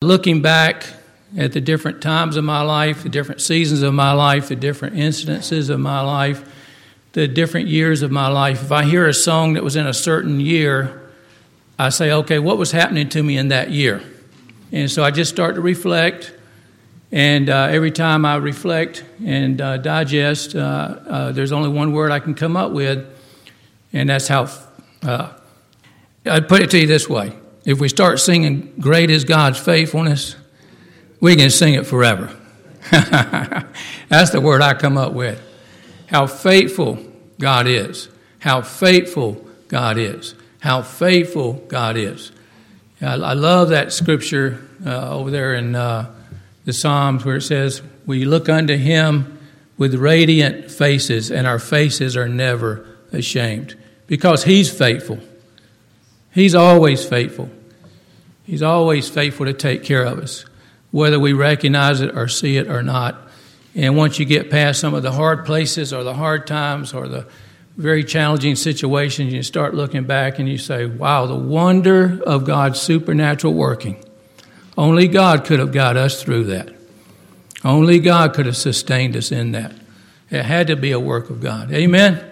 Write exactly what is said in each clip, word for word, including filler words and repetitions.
Looking back at the different times of my life, the different seasons of my life, the different incidences of my life, the different years of my life, if I hear a song that was in a certain year, I say, okay, what was happening to me in that year? And so I just start to reflect, and uh, every time I reflect and uh, digest, uh, uh, there's only one word I can come up with, and that's how, uh, I'd put it to you this way. If we start singing, "Great is God's faithfulness," we can sing it forever. That's the word I come up with. How faithful God is. How faithful God is. How faithful God is. I, I love that scripture uh, over there in uh, the Psalms where it says, "We look unto him with radiant faces, and our faces are never ashamed." Because he's faithful. He's always faithful. He's always faithful to take care of us, whether we recognize it or see it or not. And once you get past some of the hard places or the hard times or the very challenging situations, you start looking back and you say, wow, the wonder of God's supernatural working. Only God could have got us through that. Only God could have sustained us in that. It had to be a work of God. Amen?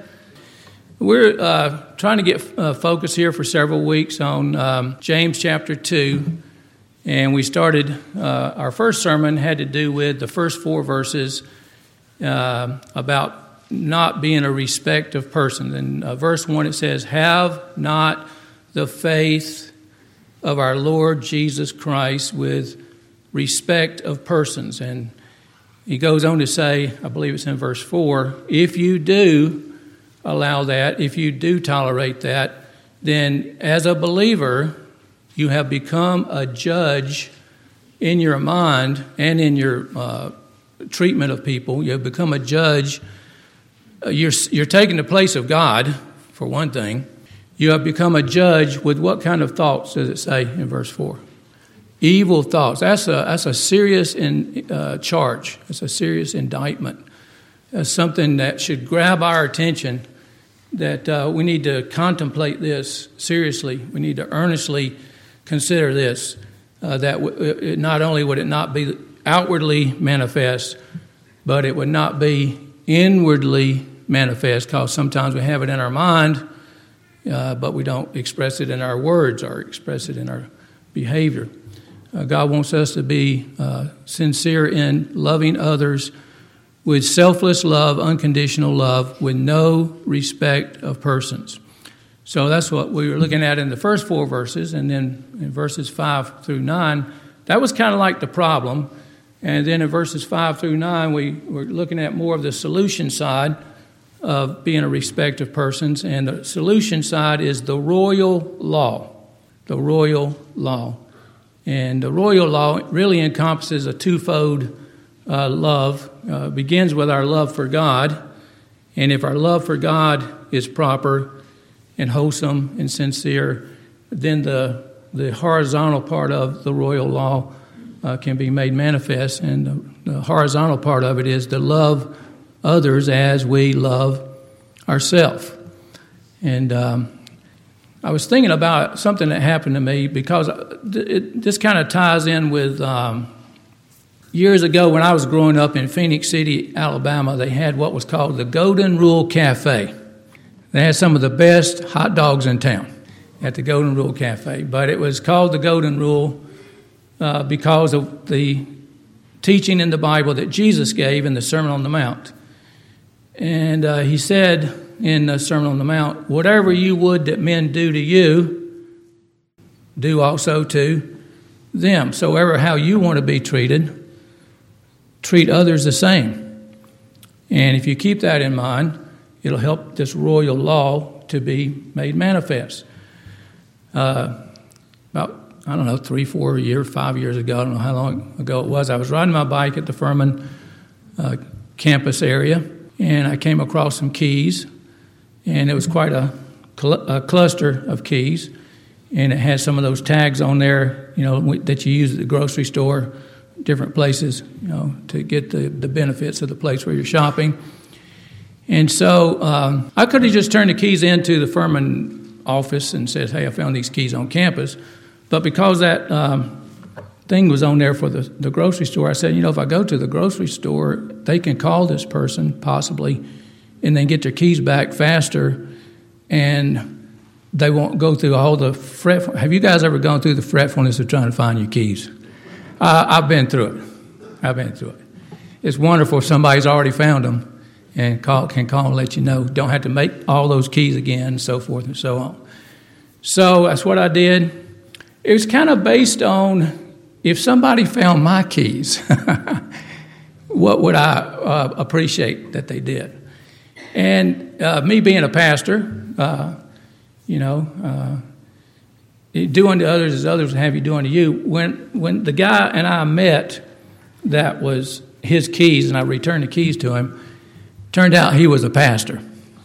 We're uh, trying to get uh, focus here for several weeks on um, James chapter two. And we started, uh, our first sermon had to do with the first four verses uh, about not being a respect of persons. In uh, verse one it says, "Have not the faith of our Lord Jesus Christ with respect of persons." And he goes on to say, I believe it's in verse four, if you do allow that, if you do tolerate that, then as a believer, you have become a judge in your mind and in your uh, treatment of people. You have become a judge. You're, you're taking the place of God, for one thing. You have become a judge with what kind of thoughts does it say in verse four? Evil thoughts. That's a, that's a serious in, uh, charge. It's a serious indictment. That's something that should grab our attention, that uh, we need to contemplate this seriously. We need to earnestly consider this, uh, that w- it not only would it not be outwardly manifest, but it would not be inwardly manifest, because sometimes we have it in our mind, uh, but we don't express it in our words or express it in our behavior. Uh, God wants us to be uh, sincere in loving others with selfless love, unconditional love, with no respect of persons. So that's what we were looking at in the first four verses, and then in verses five through nine, that was kind of like the problem. And then in verses five through nine, we were looking at more of the solution side of being a respect of persons. And the solution side is the royal law. The royal law. And the royal law really encompasses a twofold uh, love. Uh, begins with our love for God. And if our love for God is proper and wholesome and sincere, then the, the horizontal part of the royal law Uh, can be made manifest, and the, the horizontal part of it is to love others as we love ourselves. And um, I was thinking about something that happened to me, because it, it, this kind of ties in with um, years ago when I was growing up in Phoenix City, Alabama. They had what was called the Golden Rule Cafe. They had some of the best hot dogs in town at the Golden Rule Cafe, but it was called the Golden Rule Uh, because of the teaching in the Bible that Jesus gave in the Sermon on the Mount. And uh, he said in the Sermon on the Mount, whatever you would that men do to you, do also to them. So ever how you want to be treated, treat others the same. And if you keep that in mind, it'll help this royal law to be made manifest. Uh, about I don't know, three, four years, five years ago, I don't know how long ago it was, I was riding my bike at the Furman uh, campus area, and I came across some keys, and it was quite a, cl- a cluster of keys, and it had some of those tags on there, you know, that you use at the grocery store, different places, you know, to get the, the benefits of the place where you're shopping. And so um, I could have just turned the keys into the Furman office and said, hey, I found these keys on campus. But because that um, thing was on there for the, the grocery store. I said, you know, if I go to the grocery store, they can call this person possibly and then get their keys back faster, and they won't go through all the fret. Have you guys ever gone through the fretfulness of trying to find your keys? Uh, I've been through it. I've been through it. It's wonderful if somebody's already found them and call, can call and let you know. Don't have to make all those keys again, and so forth and so on. So that's what I did. It was kind of based on, if somebody found my keys, what would I uh, appreciate that they did? And uh, me being a pastor, uh, you know, uh, doing to others as others would have you doing to you. When when the guy and I met, that was his keys, and I returned the keys to him. Turned out he was a pastor.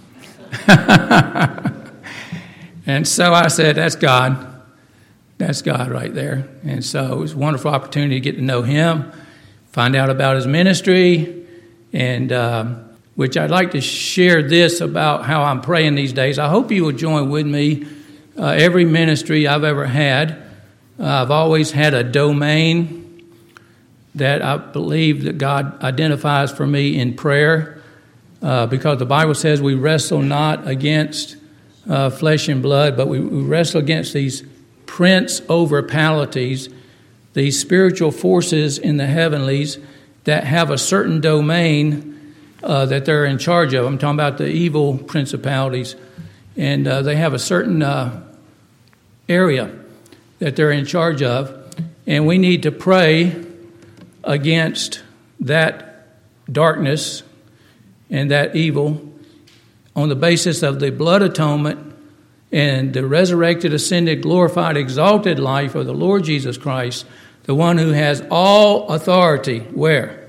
And so I said, that's God. That's God right there. And so it was a wonderful opportunity to get to know him, find out about his ministry, and uh, which I'd like to share this about how I'm praying these days. I hope you will join with me. Uh, every ministry I've ever had, uh, I've always had a domain that I believe that God identifies for me in prayer, uh, because the Bible says we wrestle not against uh, flesh and blood, but we, we wrestle against these prince over palaces, these spiritual forces in the heavenlies that have a certain domain uh, that they're in charge of. I'm talking about the evil principalities, and uh, they have a certain uh, area that they're in charge of, and we need to pray against that darkness and that evil on the basis of the blood atonement and the resurrected, ascended, glorified, exalted life of the Lord Jesus Christ, the one who has all authority, where?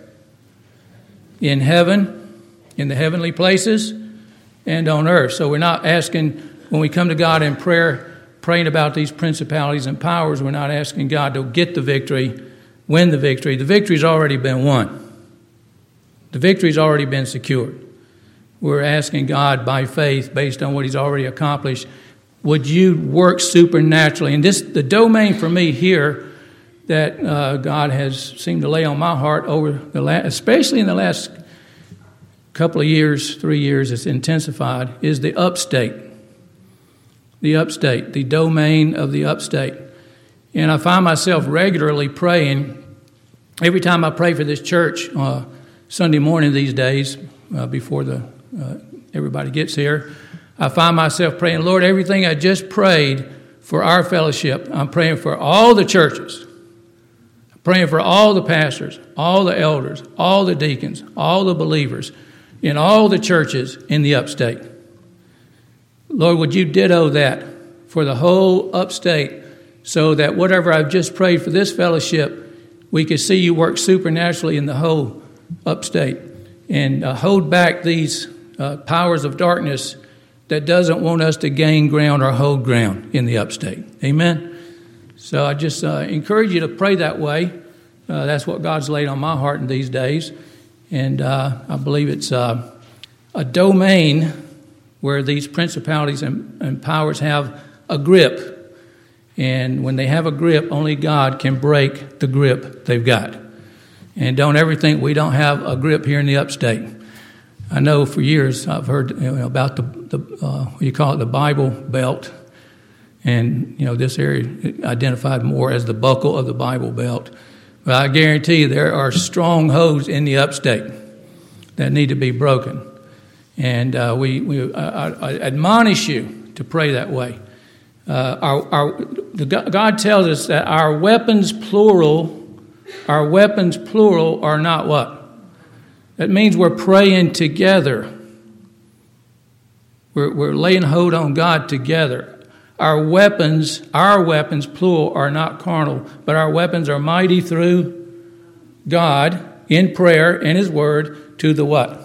In heaven, in the heavenly places, and on earth. So we're not asking, when we come to God in prayer, praying about these principalities and powers, we're not asking God to get the victory, win the victory. The victory's already been won. The victory's already been secured. We're asking God by faith, based on what he's already accomplished, would you work supernaturally? And this, the domain for me here that uh, God has seemed to lay on my heart over the last, especially in the last couple of years, three years, it's intensified, is the upstate. The upstate, the domain of the upstate. And I find myself regularly praying. Every time I pray for this church, uh, Sunday morning these days, uh, before the uh, everybody gets here, I find myself praying, Lord, everything I just prayed for our fellowship, I'm praying for all the churches. I'm praying for all the pastors, all the elders, all the deacons, all the believers in all the churches in the upstate. Lord, would you ditto that for the whole upstate, so that whatever I've just prayed for this fellowship, we could see you work supernaturally in the whole upstate, and uh, hold back these uh, powers of darkness that doesn't want us to gain ground or hold ground in the upstate. Amen? So I just uh, encourage you to pray that way. Uh, that's what God's laid on my heart in these days. And uh, I believe it's uh, a domain where these principalities and, and powers have a grip. And when they have a grip, only God can break the grip they've got. And don't ever think we don't have a grip here in the upstate. I know for years I've heard you know, about the, the uh, what you call it, the Bible Belt. And, you know, this area identified more as the buckle of the Bible Belt. But I guarantee you there are strongholds in the upstate that need to be broken. And uh, we, we I, I admonish you to pray that way. Uh, our, our, the, God tells us that our weapons, plural, our weapons, plural, are not what? That means we're praying together. We're, we're laying hold on God together. Our weapons, our weapons, plural, are not carnal, but our weapons are mighty through God in prayer and His Word to the what?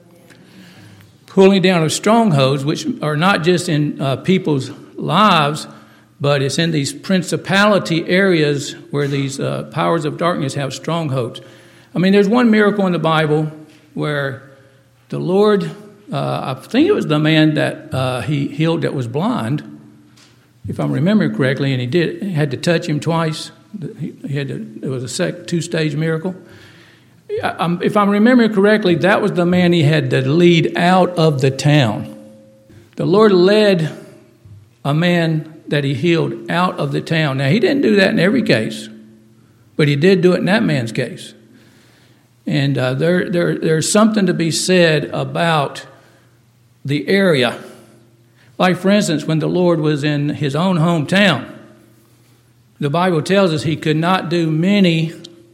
Pulling down of strongholds, which are not just in uh, people's lives, but it's in these principality areas where these uh, powers of darkness have strongholds. I mean, there's one miracle in the Bible where the Lord, uh, I think it was the man that uh, he healed that was blind, if I'm remembering correctly, and he did he had to touch him twice. He, he had to, it was a sec, two-stage miracle. I, I'm, if I'm remembering correctly, that was the man he had to lead out of the town. The Lord led a man that he healed out of the town. Now, he didn't do that in every case, but he did do it in that man's case. And uh, there, there, there's something to be said about the area. Like, for instance, when the Lord was in his own hometown, the Bible tells us he could not do many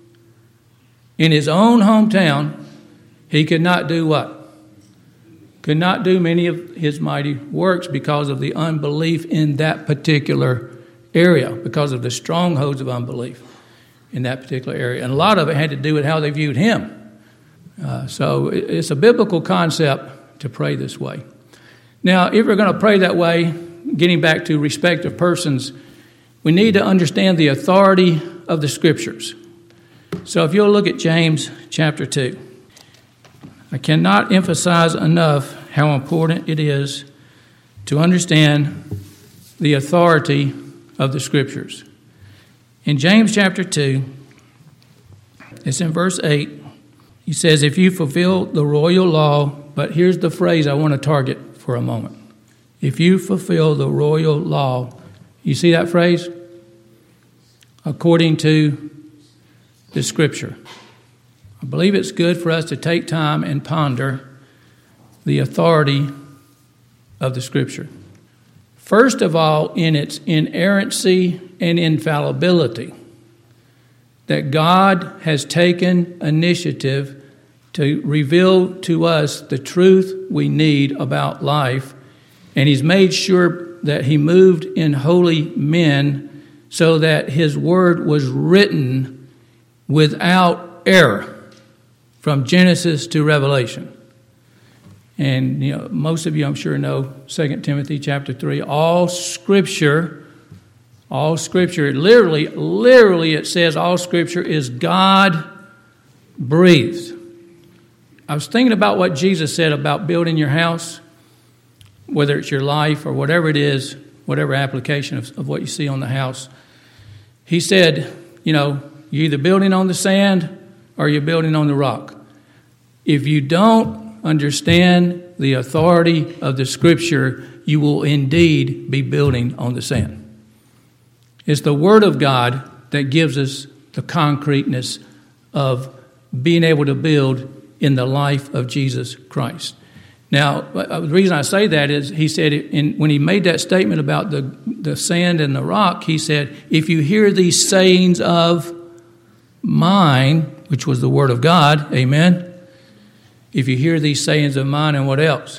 in his own hometown. He could not do what? Could not do many of his mighty works because of the unbelief in that particular area, because of the strongholds of unbelief in that particular area. And a lot of it had to do with how they viewed him. Uh, so it's a biblical concept to pray this way. Now, if we're going to pray that way, getting back to respect of persons, we need to understand the authority of the Scriptures. So if you'll look at James chapter two. I cannot emphasize enough how important it is to understand the authority of the Scriptures. In James chapter two, it's in verse eight, he says, if you fulfill the royal law, but here's the phrase I want to target for a moment. If you fulfill the royal law, you see that phrase? According to the Scripture. I believe it's good for us to take time and ponder the authority of the Scripture. First of all, in its inerrancy and infallibility, that God has taken initiative to reveal to us the truth we need about life, and He's made sure that He moved in holy men so that His Word was written without error from Genesis to Revelation. And you know, most of you, I'm sure, know Second Timothy chapter three. All Scripture, all Scripture, literally, literally it says all Scripture is God-breathed. I was thinking about what Jesus said about building your house, whether it's your life or whatever it is, whatever application of, of what you see on the house. He said, you know, you're either building on the sand or you're building on the rock. If you don't understand the authority of the Scripture, you will indeed be building on the sand. It's the Word of God that gives us the concreteness of being able to build in the life of Jesus Christ. Now, the reason I say that is he said, in, when he made that statement about the, the sand and the rock, he said, if you hear these sayings of mine, which was the Word of God, amen, if you hear these sayings of mine and what else?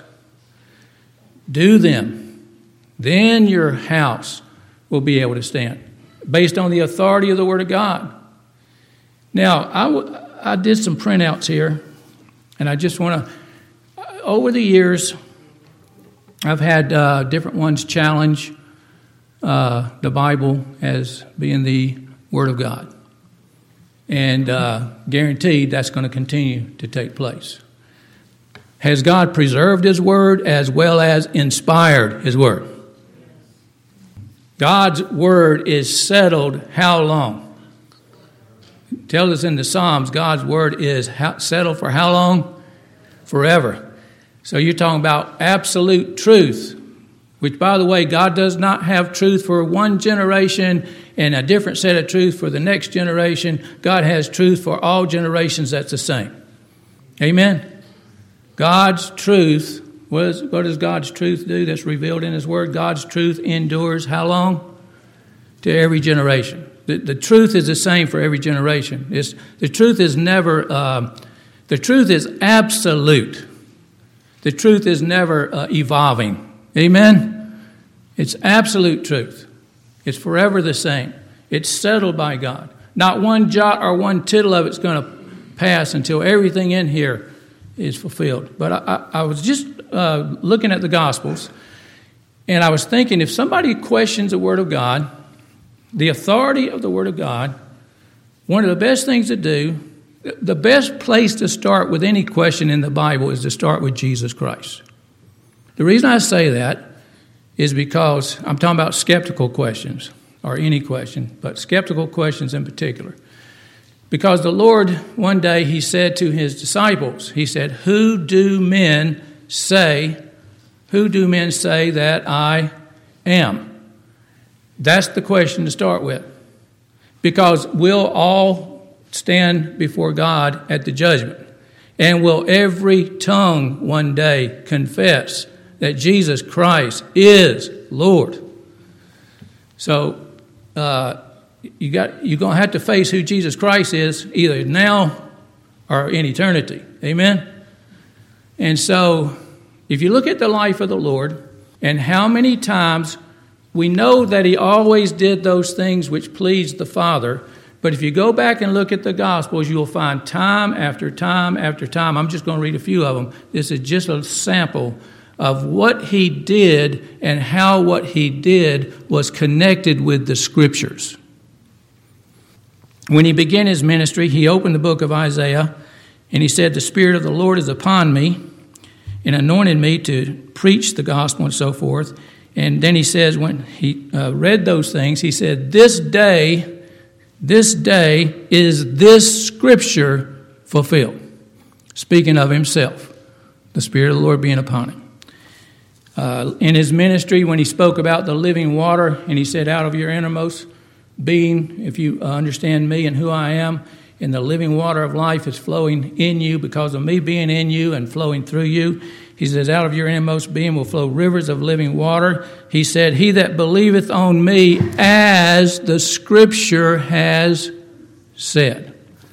Do them. Then your house will be able to stand, based on the authority of the Word of God. Now, I, w- I did some printouts here, and I just want to, over the years, I've had uh, different ones challenge uh, the Bible as being the Word of God. And uh, guaranteed that's going to continue to take place. Has God preserved His Word as well as inspired His Word? God's Word is settled how long? It tells us in the Psalms, God's Word is settled for how long? Forever. So you're talking about absolute truth, which, by the way, God does not have truth for one generation and a different set of truth for the next generation. God has truth for all generations that's the same. Amen? God's truth, what, is, what does God's truth do that's revealed in His Word? God's truth endures how long? To every generation. The, the truth is the same for every generation. It's, the truth is never, uh, the truth is absolute. The truth is never uh, evolving. Amen? It's absolute truth. It's forever the same. It's settled by God. Not one jot or one tittle of it's going to pass until everything in here is fulfilled. But I, I, I was just uh, looking at the Gospels, and I was thinking, if somebody questions the Word of God, the authority of the Word of God, one of the best things to do, the best place to start with any question in the Bible is to start with Jesus Christ. The reason I say that is because I'm talking about skeptical questions. or any question, but skeptical questions in particular. Because the Lord, one day, he said to his disciples, he said, who do men say, who do men say that I am? That's the question to start with. Because we'll all stand before God at the judgment. And will every tongue one day confess that Jesus Christ is Lord? So, uh, You got, you're going to have to face who Jesus Christ is either now or in eternity. Amen? And so, if you look at the life of the Lord and how many times we know that he always did those things which pleased the Father, but if you go back and look at the Gospels, you'll find time after time after time. I'm just going to read a few of them. This is just a sample of what he did and how what he did was connected with the Scriptures. When he began his ministry, he opened the book of Isaiah, and he said, the Spirit of the Lord is upon me, and anointed me to preach the gospel and so forth. And then he says, when he uh, read those things, he said, this day, this day is this Scripture fulfilled. Speaking of himself, the Spirit of the Lord being upon him. Uh, in his ministry, when he spoke about the living water, and he said, out of your innermost being, if you understand me and who I am, and the living water of life is flowing in you because of me being in you and flowing through you. He says, out of your innermost being will flow rivers of living water. He said, he that believeth on me, as the Scripture has said.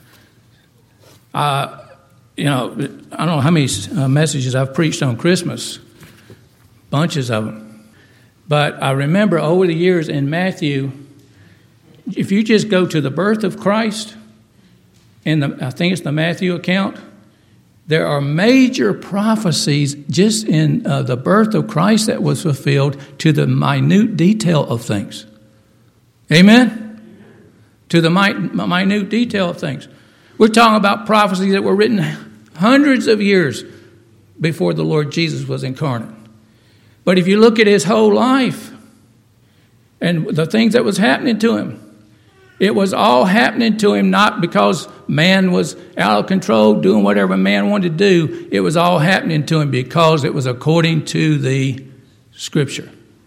Uh, you know, I don't know how many uh, messages I've preached on Christmas. Bunches of them. But I remember over the years in Matthew, if you just go to the birth of Christ, in the, I think it's the Matthew account, there are major prophecies just in uh, the birth of Christ that was fulfilled to the minute detail of things. Amen? To the minute detail of things. We're talking about prophecies that were written hundreds of years before the Lord Jesus was incarnate. But if you look at his whole life and the things that was happening to him, it was all happening to him not because man was out of control doing whatever man wanted to do. It was all happening to him because it was according to the Scripture.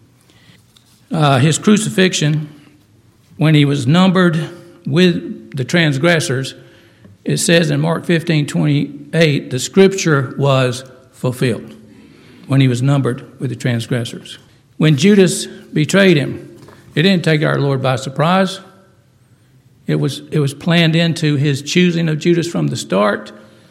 Uh, his crucifixion, when he was numbered with the transgressors, it says in Mark fifteen twenty-eight, the Scripture was fulfilled when he was numbered with the transgressors. When Judas betrayed him, it didn't take our Lord by surprise. It was it was planned into his choosing of Judas from the start.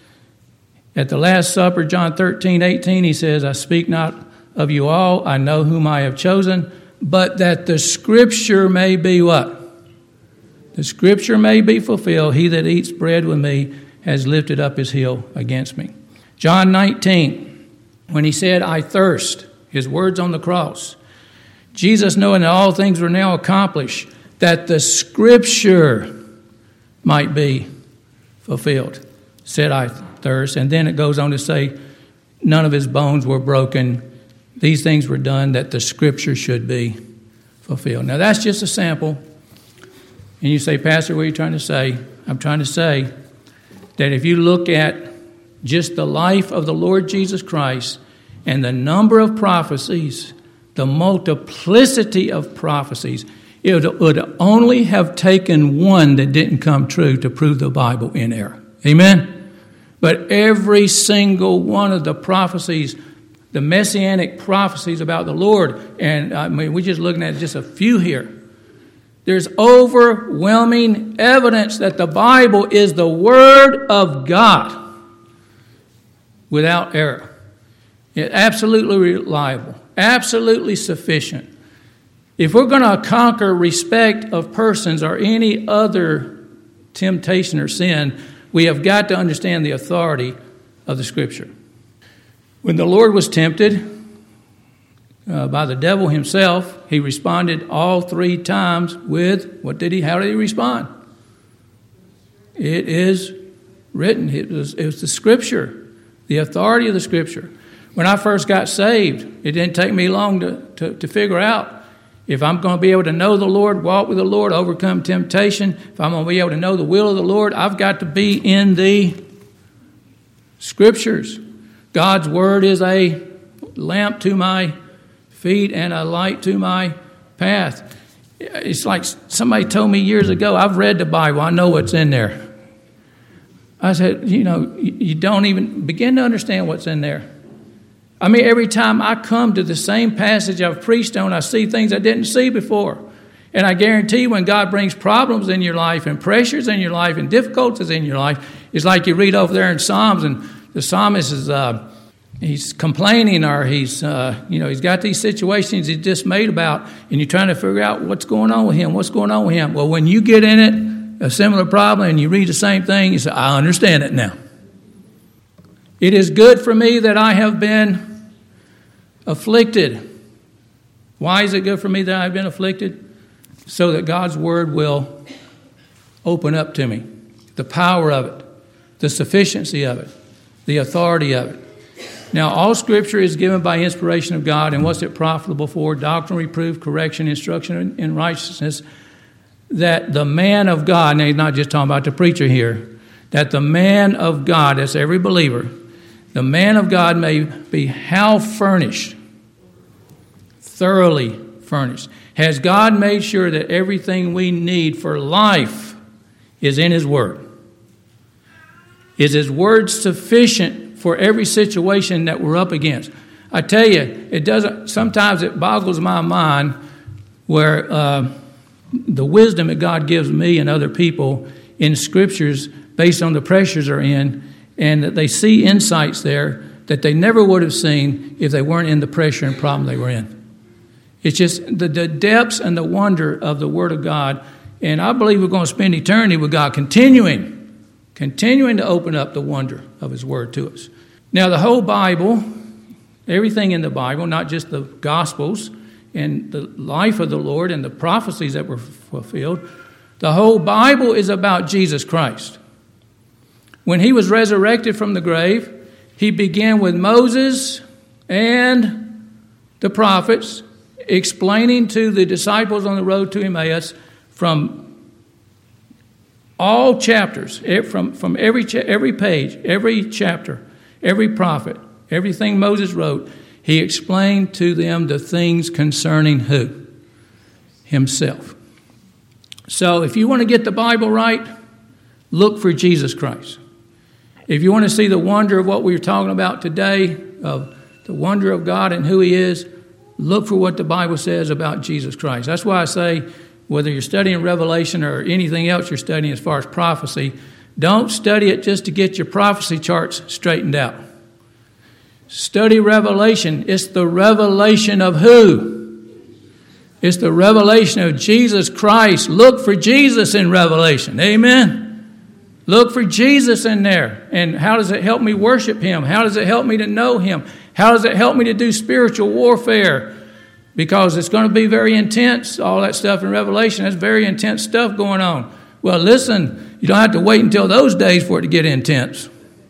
At the Last Supper, John thirteen eighteen, he says, I speak not of you all, I know whom I have chosen, but that the Scripture may be what? The Scripture may be fulfilled. He that eats bread with me has lifted up his heel against me. John nineteen, when he said, I thirst, his words on the cross. Jesus, knowing that all things were now accomplished, that the Scripture might be fulfilled, said, I thirst. And then it goes on to say, none of his bones were broken. These things were done that the Scripture should be fulfilled. Now, that's just a sample. And you say, Pastor, what are you trying to say? I'm trying to say that if you look at just the life of the Lord Jesus Christ and the number of prophecies, the multiplicity of prophecies, it would only have taken one that didn't come true to prove the Bible in error. Amen? But every single one of the prophecies, the messianic prophecies about the Lord, and I mean, we're just looking at just a few here. There's overwhelming evidence that the Bible is the Word of God without error. It's absolutely reliable, absolutely sufficient. If we're going to conquer respect of persons or any other temptation or sin, we have got to understand the authority of the Scripture. When the Lord was tempted uh, by the devil himself, he responded all three times with, what did he, how did he respond? It is written. It was, it was the Scripture, the authority of the Scripture. When I first got saved, it didn't take me long to, to, to figure out If I'm going to be able to know the Lord, walk with the Lord, overcome temptation, if I'm going to be able to know the will of the Lord, I've got to be in the Scriptures. God's Word is a lamp to my feet and a light to my path. It's like somebody told me years ago, I've read the Bible, I know what's in there. I said, you know, you don't even begin to understand what's in there. I mean, every time I come to the same passage I've preached on, I see things I didn't see before. And I guarantee you, when God brings problems in your life and pressures in your life and difficulties in your life, it's like you read over there in Psalms, and the psalmist is uh, he's complaining, or he's uh, you know he's got these situations he's dismayed about, and you're trying to figure out what's going on with him. What's going on with him? Well, when you get in it, a similar problem, and you read the same thing, you say, I understand it now. It is good for me that I have been afflicted. Why is it good for me that I have been afflicted? So that God's Word will open up to me the power of it, the sufficiency of it, the authority of it. Now, all Scripture is given by inspiration of God, and what's it profitable for? Doctrine, reproof, correction, instruction in righteousness, that the man of God, now he's not just talking about the preacher here, that the man of God, that's every believer, the man of God may be how furnished, thoroughly furnished. Has God made sure that everything we need for life is in His Word? Is His Word sufficient for every situation that we're up against? I tell you, it doesn't. Sometimes it boggles my mind where uh, the wisdom that God gives me and other people in Scriptures based on the pressures they're in, and that they see insights there that they never would have seen if they weren't in the pressure and problem they were in. It's just the, the depths and the wonder of the Word of God. And I believe we're going to spend eternity with God continuing, continuing to open up the wonder of His Word to us. Now, the whole Bible, everything in the Bible, not just the Gospels and the life of the Lord and the prophecies that were fulfilled, the whole Bible is about Jesus Christ. When He was resurrected from the grave, He began with Moses and the prophets, explaining to the disciples on the road to Emmaus from all chapters, from, from every, every page, every chapter, every prophet, everything Moses wrote, He explained to them the things concerning who? Himself. So if you want to get the Bible right, look for Jesus Christ. If you want to see the wonder of what we were talking about today, of the wonder of God and who He is, look for what the Bible says about Jesus Christ. That's why I say, whether you're studying Revelation or anything else you're studying as far as prophecy, don't study it just to get your prophecy charts straightened out. Study Revelation. It's the revelation of who? It's the revelation of Jesus Christ. Look for Jesus in Revelation. Amen. Look for Jesus in there. And how does it help me worship Him? How does it help me to know Him? How does it help me to do spiritual warfare? Because it's going to be very intense, all that stuff in Revelation. That's very intense stuff going on. Well, listen, you don't have to wait until those days for it to get intense.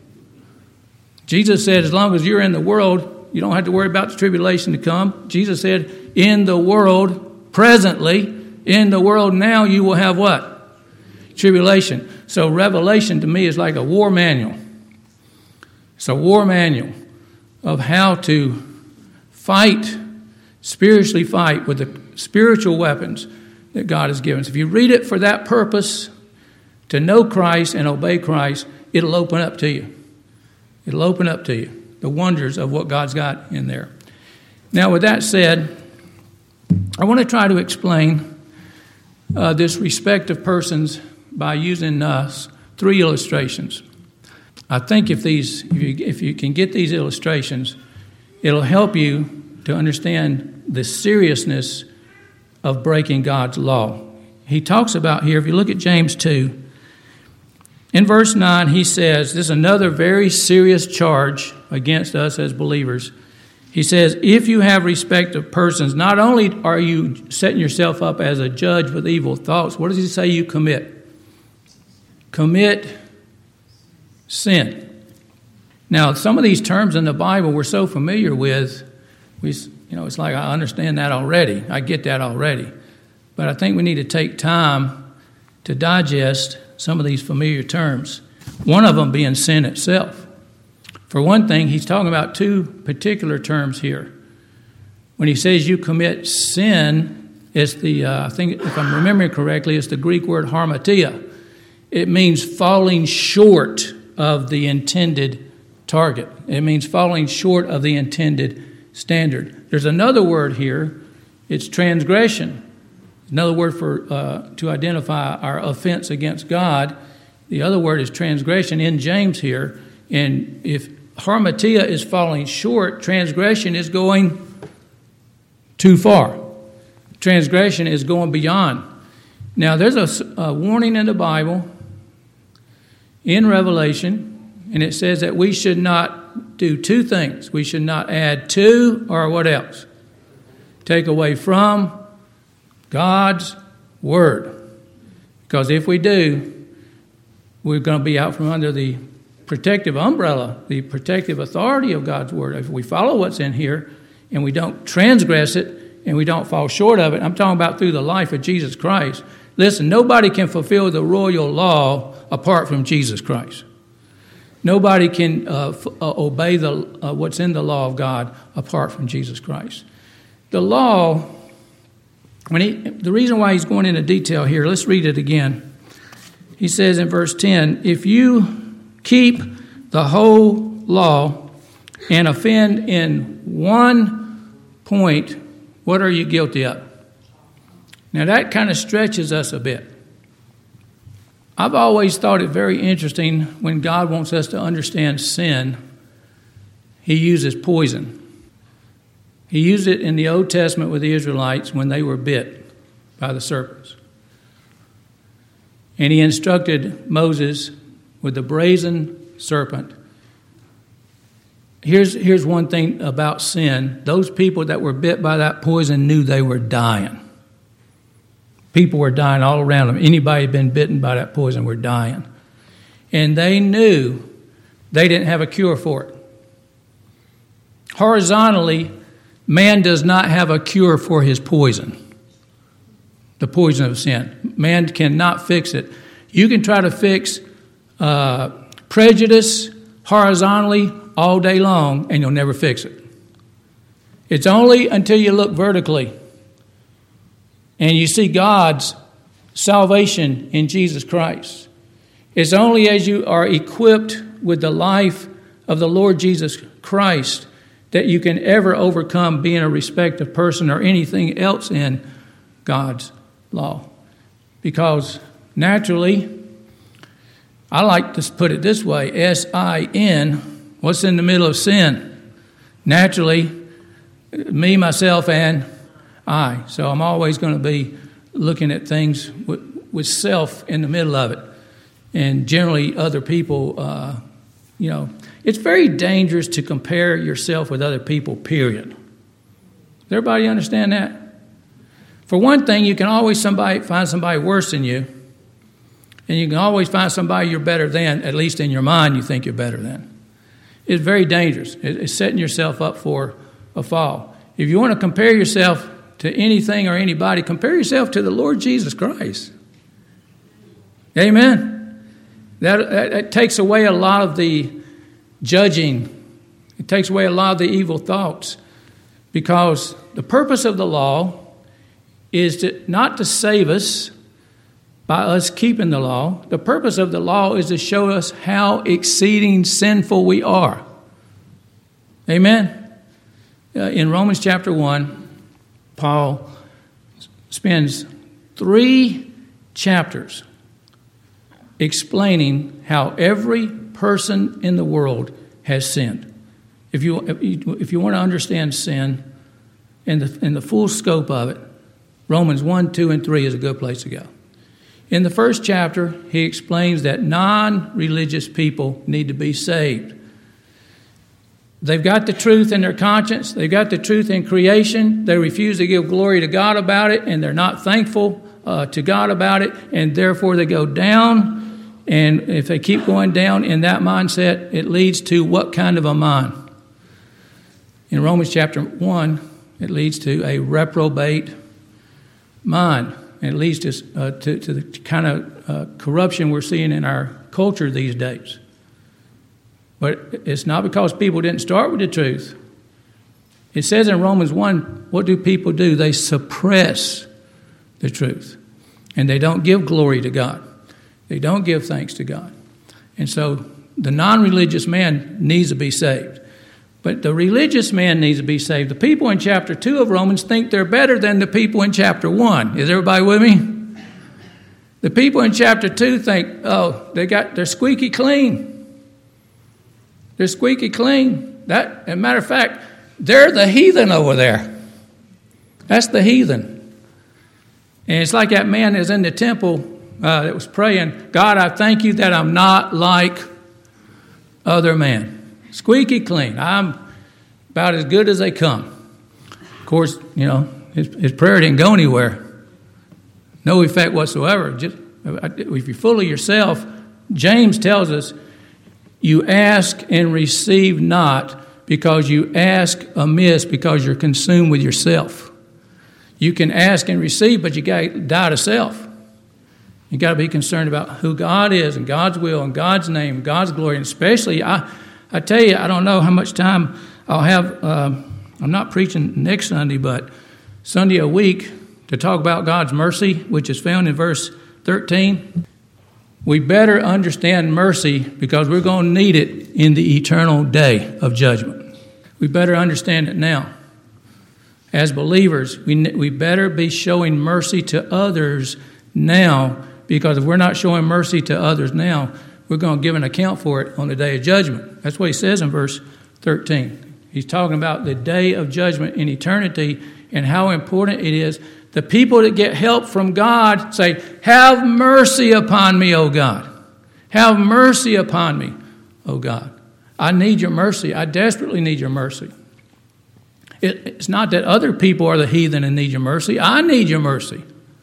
Jesus said, as long as you're in the world, you don't have to worry about the tribulation to come. Jesus said, in the world, presently, in the world now, you will have what? Tribulation. So Revelation to me is like a war manual. It's a war manual of how to fight, spiritually fight with the spiritual weapons that God has given us. If you read it for that purpose, to know Christ and obey Christ, it'll open up to you. It'll open up to you the wonders of what God's got in there. Now, with that said, I want to try to explain uh, this respect of persons by using uh, three illustrations. I think if these, if you, if you can get these illustrations, it'll help you to understand the seriousness of breaking God's law. He talks about here, if you look at James two, in verse nine, he says, this is another very serious charge against us as believers. He says, if you have respect of persons, not only are you setting yourself up as a judge with evil thoughts, what does he say you commit? Commit sin. Now, some of these terms in the Bible we're so familiar with, we You know, it's like I understand that already. I get that already. But I think we need to take time to digest some of these familiar terms. One of them being sin itself. For one thing, he's talking about two particular terms here. When he says you commit sin, it's the, uh, I think if I'm remembering correctly, it's the Greek word harmatia. It means falling short of the intended target. It means falling short of the intended standard. There's another word here. It's transgression. Another word for uh, to identify our offense against God. The other word is transgression in James here. And if harmatia is falling short, transgression is going too far. Transgression is going beyond. Now, there's a, a warning in the Bible, in Revelation, and it says that we should not do two things. We should not add to, or what else? Take away from God's Word. Because if we do, we're going to be out from under the protective umbrella, the protective authority of God's Word. If we follow what's in here and we don't transgress it and we don't fall short of it, I'm talking about through the life of Jesus Christ. Listen, nobody can fulfill the royal law apart from Jesus Christ. Nobody can uh, f- uh, obey the uh, what's in the law of God apart from Jesus Christ. The law, when he, the reason why he's going into detail here, let's read it again. He says in verse ten, if you keep the whole law and offend in one point, what are you guilty of? Now that kind of stretches us a bit. I've always thought it very interesting when God wants us to understand sin, he uses poison. He used it in the Old Testament with the Israelites when they were bit by the serpents. And he instructed Moses with the brazen serpent. Here's, here's one thing about sin. Those people that were bit by that poison knew they were dying. People were dying all around them. Anybody had been bitten by that poison were dying. And they knew they didn't have a cure for it. Horizontally, man does not have a cure for his poison. The poison of sin. Man cannot fix it. You can try to fix uh, prejudice horizontally all day long, and you'll never fix it. It's only until you look vertically and you see God's salvation in Jesus Christ. It's only as you are equipped with the life of the Lord Jesus Christ that you can ever overcome being a respective person or anything else in God's law. Because naturally, I like to put it this way, S I N, what's in the middle of sin? Naturally, me, myself, and I. So I'm always going to be looking at things with, with self in the middle of it. And generally other people, uh, you know, it's very dangerous to compare yourself with other people, period. Does everybody understand that? For one thing, you can always somebody find somebody worse than you. And you can always find somebody you're better than, at least in your mind you think you're better than. It's very dangerous. It's setting yourself up for a fall. If you want to compare yourself to anything or anybody, compare yourself to the Lord Jesus Christ. Amen? That, that, that takes away a lot of the judging. It takes away a lot of the evil thoughts. Because the purpose of the law is to, not to save us by us keeping the law. The purpose of the law is to show us how exceeding sinful we are. Amen? Uh, in Romans chapter one, Paul spends three chapters explaining how every person in the world has sinned. If you if you, if you want to understand sin and the, and the full scope of it, Romans one, two, and three is a good place to go. In the first chapter, he explains that non-religious people need to be saved. They've got the truth in their conscience. They've got the truth in creation. They refuse to give glory to God about it, and they're not thankful uh, to God about it, and therefore they go down. And if they keep going down in that mindset, it leads to what kind of a mind? In Romans chapter one, It leads to a reprobate mind. And it leads to, uh, to, to the kind of uh, corruption we're seeing in our culture these days. But it's not because people didn't start with the truth. It says in Romans one, what do people do? They suppress the truth. And they don't give glory to God. They don't give thanks to God. And so the non-religious man needs to be saved. But the religious man needs to be saved. The people in chapter two of Romans think they're better than the people in chapter one. Is everybody with me? The people in chapter two think, oh, they got they're squeaky clean. They're squeaky clean. That, as a matter of fact, they're the heathen over there. That's the heathen. And it's like that man that's in the temple uh, that was praying, God, I thank you that I'm not like other men. Squeaky clean. I'm about as good as they come. Of course, you know, his, his prayer didn't go anywhere. No effect whatsoever. Just, if you're full of yourself, James tells us, you ask and receive not because you ask amiss because you're consumed with yourself. You can ask and receive, but you got to die to self. You got to be concerned about who God is and God's will and God's name, God's glory. And especially, I, I tell you, I don't know how much time I'll have. Um, I'm not preaching next Sunday, but Sunday a week to talk about God's mercy, which is found in verse thirteen. We better understand mercy because we're going to need it in the eternal day of judgment. We better understand it now. As believers, we we better be showing mercy to others now, because if we're not showing mercy to others now, we're going to give an account for it on the day of judgment. That's what he says in verse thirteen. He's talking about the day of judgment in eternity and how important it is. The people that get help from God say, have mercy upon me, O God. Have mercy upon me, O God. I need your mercy. I desperately need your mercy. It, it's not that other people are the heathen and need your mercy. I need your mercy.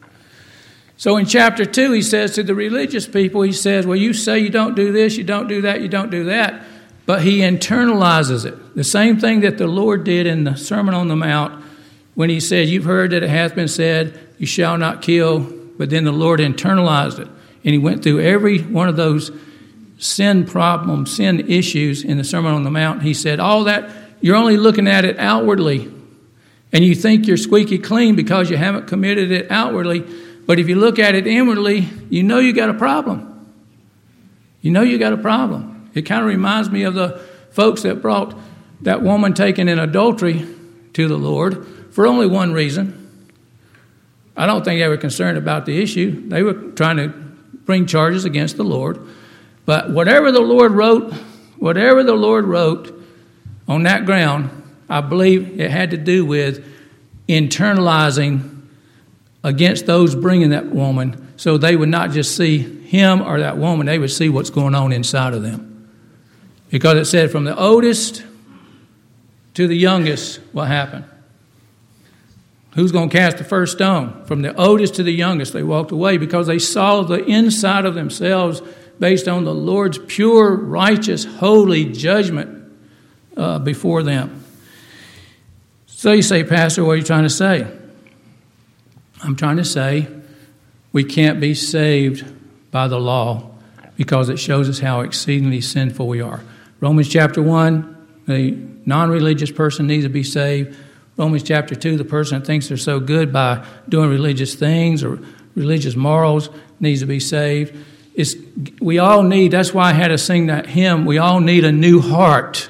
So in chapter two, he says to the religious people, he says, well, you say you don't do this, you don't do that, you don't do that. But he internalizes it. The same thing that the Lord did in the Sermon on the Mount when he said, you've heard that it hath been said, you shall not kill. But then the Lord internalized it. And he went through every one of those sin problems, sin issues in the Sermon on the Mount. He said, all that, you're only looking at it outwardly. And you think you're squeaky clean because you haven't committed it outwardly. But if you look at it inwardly, you know you got a problem. You know you got a problem. It kind of reminds me of the folks that brought that woman taken in adultery to the Lord for only one reason. I don't think they were concerned about the issue. They were trying to bring charges against the Lord. But whatever the Lord wrote, whatever the Lord wrote on that ground, I believe it had to do with internalizing against those bringing that woman, so they would not just see him or that woman, they would see what's going on inside of them. Because it said from the oldest to the youngest, what happened? Who's going to cast the first stone? From the oldest to the youngest, they walked away because they saw the inside of themselves based on the Lord's pure, righteous, holy judgment uh, before them. So you say, Pastor, what are you trying to say? I'm trying to say we can't be saved by the law because it shows us how exceedingly sinful we are. Romans chapter one, the non-religious person needs to be saved. Romans chapter two, the person that thinks they're so good by doing religious things or religious morals needs to be saved. It's, we all need, that's why I had to sing that hymn, we all need a new heart.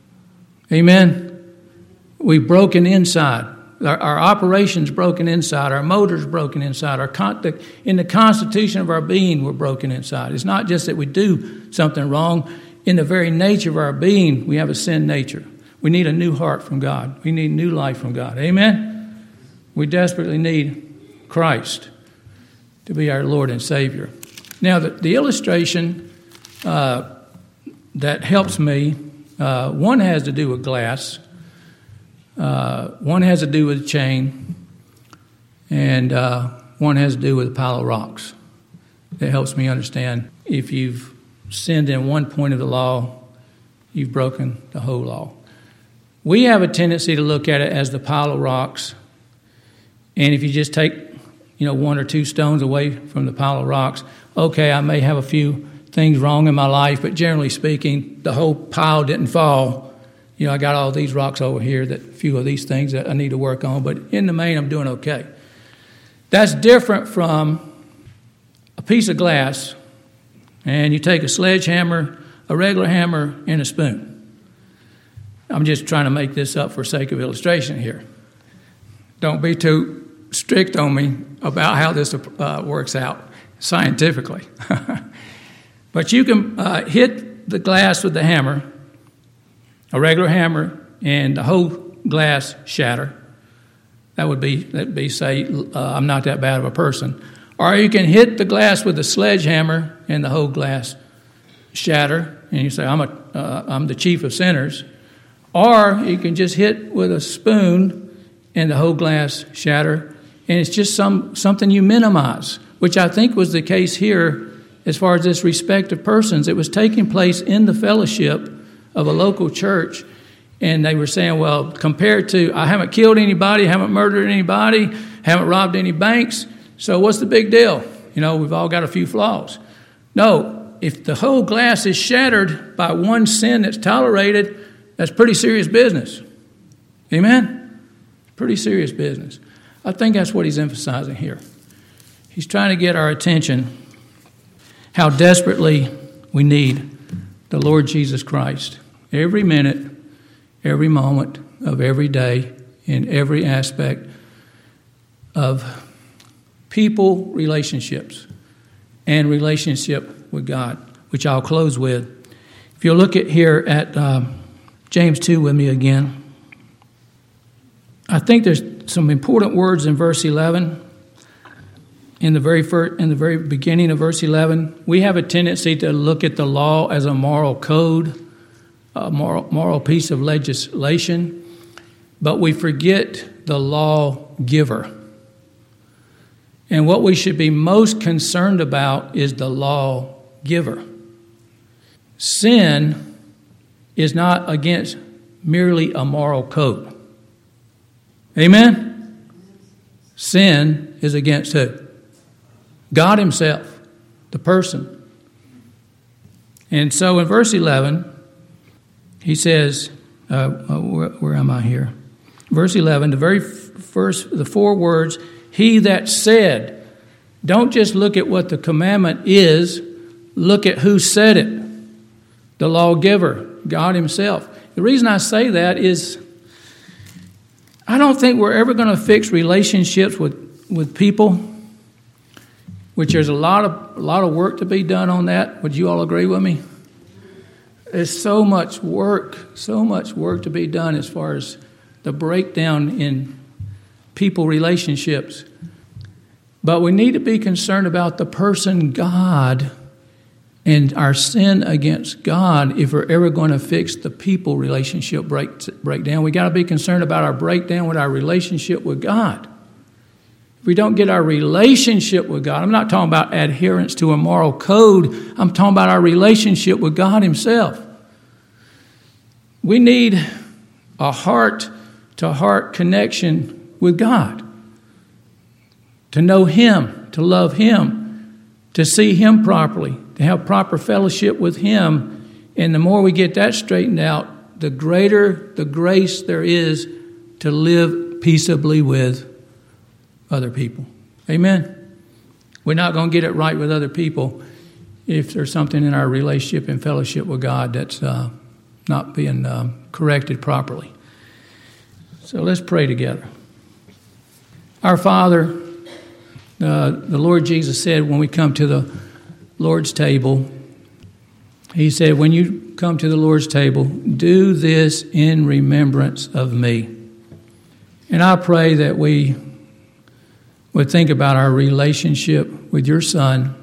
Amen? We've broken inside. Our, our operations broken inside. Our motors broken inside. Our con- the, in the constitution of our being, we're broken inside. It's not just that we do something wrong. In the very nature of our being, we have a sin nature. We need a new heart from God. We need new life from God. Amen? We desperately need Christ to be our Lord and Savior. Now, the, the illustration uh, that helps me, uh, one has to do with glass. Uh, one has to do with a chain. And uh, one has to do with a pile of rocks. That helps me understand if you've sinned in one point of the law, you've broken the whole law. We have a tendency to look at it as the pile of rocks. And if you just take, you know, one or two stones away from the pile of rocks, okay, I may have a few things wrong in my life, but generally speaking, the whole pile didn't fall. You know, I got all these rocks over here, that a few of these things that I need to work on, but in the main, I'm doing okay. That's different from a piece of glass, and you take a sledgehammer, a regular hammer, and a spoon. I'm just trying to make this up for sake of illustration here. Don't be too strict on me about how this uh, works out scientifically. But you can uh, hit the glass with the hammer, a regular hammer, and the whole glass shatter. That would be, that would be say, uh, I'm not that bad of a person. Or you can hit the glass with a sledgehammer and the whole glass shatter, and you say, I'm, a, uh, I'm the chief of sinners. Or you can just hit with a spoon and the whole glass shatter, and it's just some something you minimize, which I think was the case here as far as this respect of persons. It was taking place in the fellowship of a local church, and they were saying, well, compared to, I haven't killed anybody, haven't murdered anybody, haven't robbed any banks, so what's the big deal? You know, we've all got a few flaws. No, if the whole glass is shattered by one sin that's tolerated, that's pretty serious business. Amen? Pretty serious business. I think that's what he's emphasizing here. He's trying to get our attention how desperately we need the Lord Jesus Christ every minute, every moment of every day, in every aspect of people relationships and relationship with God, which I'll close with. If you'll look at here at um, James two with me again. I think there's some important words in verse eleven. In the very first, in the very beginning of verse eleven, we have a tendency to look at the law as a moral code, a moral, moral piece of legislation, but we forget the law giver. And what we should be most concerned about is the law giver. Sin is not against merely a moral code. Amen? Sin is against who? God himself, the person. And so in verse eleven, he says, uh, where, where am I here? Verse eleven, the very first, the four words, he that said. Don't just look at what the commandment is, look at who said it. The lawgiver, God himself. The reason I say that is I don't think we're ever going to fix relationships with, with people, which there's a lot of a lot of work to be done on that. Would you all agree with me? There's so much work, so much work to be done as far as the breakdown in people relationships. But we need to be concerned about the person God and our sin against God if we're ever going to fix the people relationship break, breakdown. We got to be concerned about our breakdown with our relationship with God. If we don't get our relationship with God, I'm not talking about adherence to a moral code. I'm talking about our relationship with God himself. We need a heart-to-heart connection with God. To know him, to love him, to see him properly, to have proper fellowship with him. And the more we get that straightened out, the greater the grace there is to live peaceably with other people. Amen? We're not going to get it right with other people if there's something in our relationship and fellowship with God that's uh, not being uh, corrected properly. So let's pray together. Our Father, uh, the Lord Jesus said when we come to the Lord's table, he said, when you come to the Lord's table, do this in remembrance of me. And I pray that we would think about our relationship with your Son.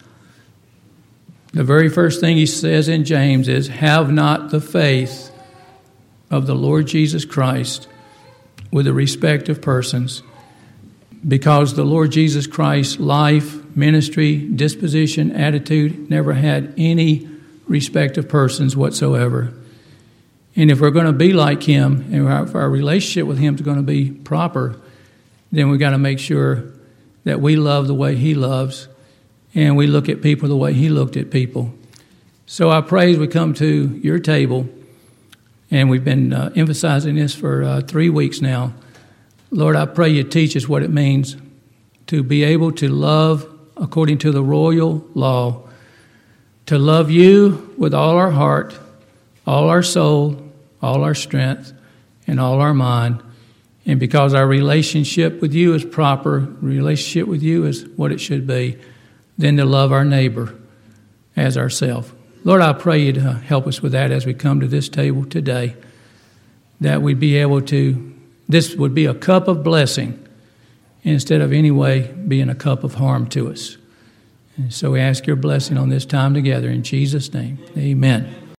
The very first thing he says in James is, have not the faith of the Lord Jesus Christ with the respect of persons, because the Lord Jesus Christ's life, ministry, disposition, attitude never had any respect of persons whatsoever. And if we're going to be like him, and if our relationship with him is going to be proper, then we've got to make sure that we love the way he loves, and we look at people the way he looked at people. So I pray as we come to your table, and we've been uh, emphasizing this for uh, three weeks now, Lord, I pray you teach us what it means to be able to love according to the royal law, to love you with all our heart, all our soul, all our strength, and all our mind. And because our relationship with you is proper, relationship with you is what it should be, then to love our neighbor as ourselves. Lord, I pray you to help us with that as we come to this table today, that we'd be able to, this would be a cup of blessing instead of any way being a cup of harm to us. And so we ask your blessing on this time together in Jesus' name. Amen.